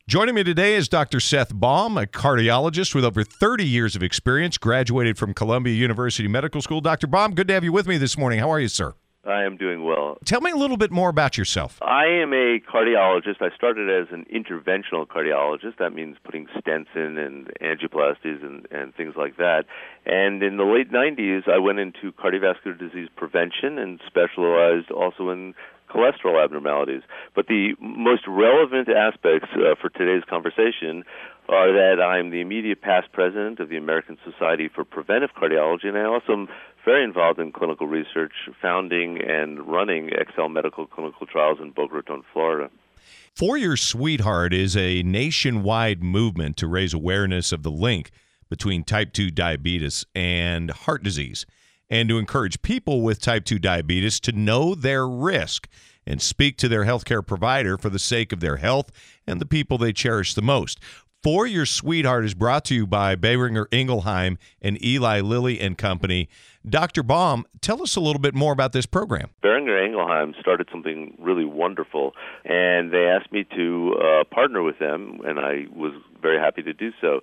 Joining me today is Dr. Seth Baum, a cardiologist with over 30 years of experience, graduated from Columbia University Medical School. Dr. Baum, good to have you with me this morning. How are you, sir? I am doing well. Tell me a little bit more about yourself. I am a cardiologist. I started as an interventional cardiologist. That means putting stents in and angioplasties and things like that. And in the late 90s, I went into cardiovascular disease prevention and specialized also in cholesterol abnormalities. But the most relevant aspects for today's conversation are that I'm the immediate past president of the American Society for Preventive Cardiology, and I also am very involved in clinical research, founding and running Excel Medical Clinical Trials in Boca Raton, Florida. For Your Sweetheart is a nationwide movement to raise awareness of the link between type 2 diabetes and heart disease, and to encourage people with type 2 diabetes to know their risk and speak to their healthcare provider for the sake of their health and the people they cherish the most. For Your Sweetheart is brought to you by Boehringer Ingelheim and Eli Lilly and Company. Dr. Baum, tell us a little bit more about this program. Boehringer Ingelheim started something really wonderful, and they asked me to partner with them, and I was very happy to do so.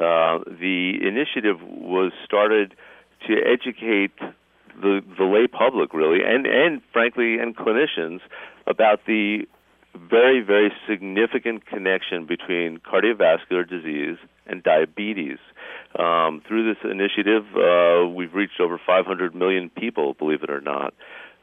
The initiative was started to educate the lay public, really, and frankly, and clinicians about the very, very significant connection between cardiovascular disease and diabetes. Through this initiative, we've reached over 500 million people, believe it or not.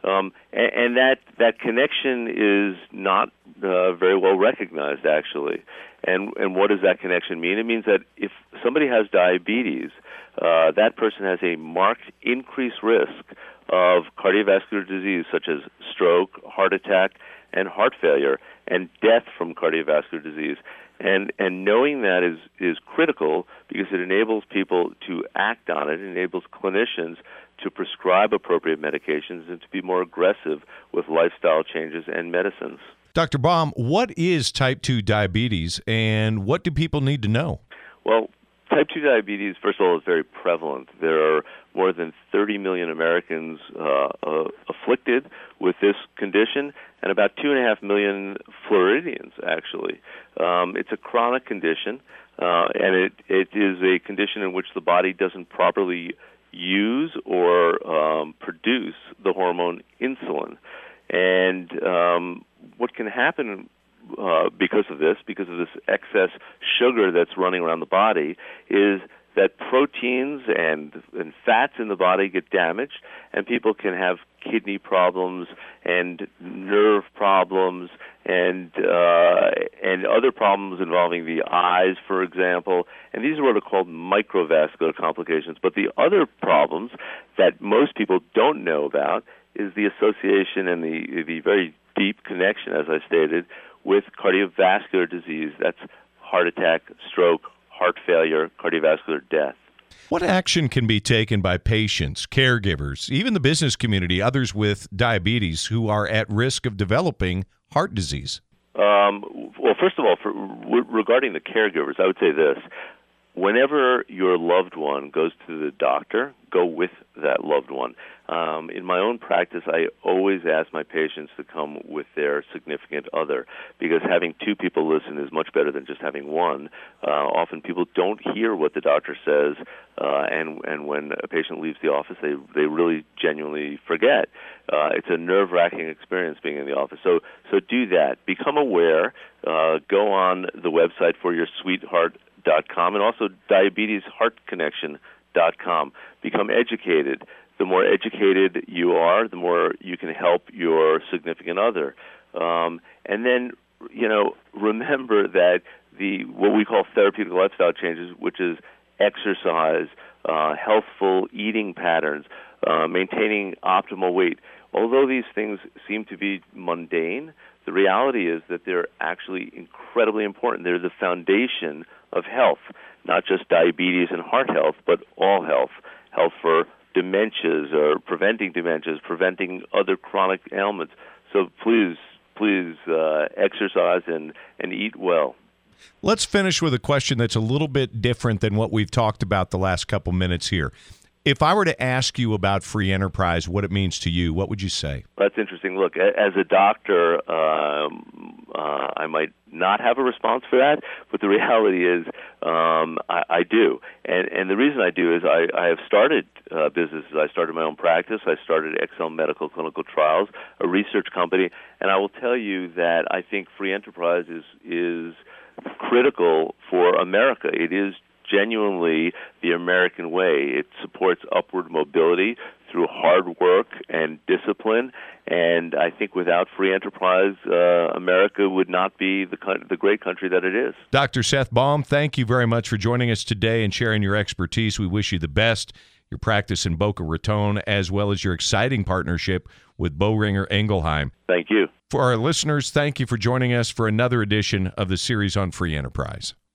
And that connection is not very well recognized, actually. And what does that connection mean? It means that if somebody has diabetes, that person has a marked increased risk of cardiovascular disease such as stroke, heart attack, and heart failure, and death from cardiovascular disease. And knowing that is critical because it enables people to act on it, enables clinicians to prescribe appropriate medications and to be more aggressive with lifestyle changes and medicines. Dr. Baum, what is type 2 diabetes and what do people need to know? Well, type 2 diabetes, first of all, is very prevalent. There are more than 30 million Americans afflicted with this condition, and about 2.5 million Floridians, actually. It's a chronic condition, and it is a condition in which the body doesn't properly use or produce the hormone insulin. And what can happen because of this excess sugar that's running around the body, is that proteins and fats in the body get damaged, and people can have kidney problems and nerve problems and other problems involving the eyes, for example. And these are what are called microvascular complications. But the other problems that most people don't know about is the association and the very deep connection, as I stated, with cardiovascular disease. That's heart attack, stroke, heart failure, cardiovascular death. What action can be taken by patients, caregivers, even the business community, others with diabetes who are at risk of developing heart disease? Well, first of all, regarding the caregivers, I would say this. Whenever your loved one goes to the doctor, go with that loved one. In my own practice, I always ask my patients to come with their significant other, because having two people listen is much better than just having one. Often people don't hear what the doctor says, and when a patient leaves the office, they really genuinely forget. It's a nerve-wracking experience being in the office. So do that. Become aware. Go on the website ForYourSweetheart.com and also DiabetesHeartConnection.com. Become educated. The more educated you are, the more you can help your significant other. And then, remember that what we call therapeutic lifestyle changes, which is exercise, healthful eating patterns, maintaining optimal weight. Although these things seem to be mundane, the reality is that they're actually incredibly important. They're the foundation of health, not just diabetes and heart health, but all health. Health for dementias or preventing dementias, preventing other chronic ailments. So please exercise and eat well. Let's finish with a question that's a little bit different than what we've talked about the last couple minutes here. If I were to ask you about free enterprise, what it means to you, what would you say? That's interesting. Look, as a doctor, I might not have a response for that, but the reality is I do. And the reason I do is I have started businesses. I started my own practice. I started XL Medical Clinical Trials, a research company, and I will tell you that I think free enterprise is critical for America. It is genuinely the American way. It supports upward mobility through hard work and discipline, and I think without free enterprise, America would not be the great country that it is. Dr. Seth Baum, thank you very much for joining us today and sharing your expertise. We wish you the best, your practice in Boca Raton, as well as your exciting partnership with Boehringer Ingelheim. Thank you. For our listeners, thank you for joining us for another edition of the series on free enterprise.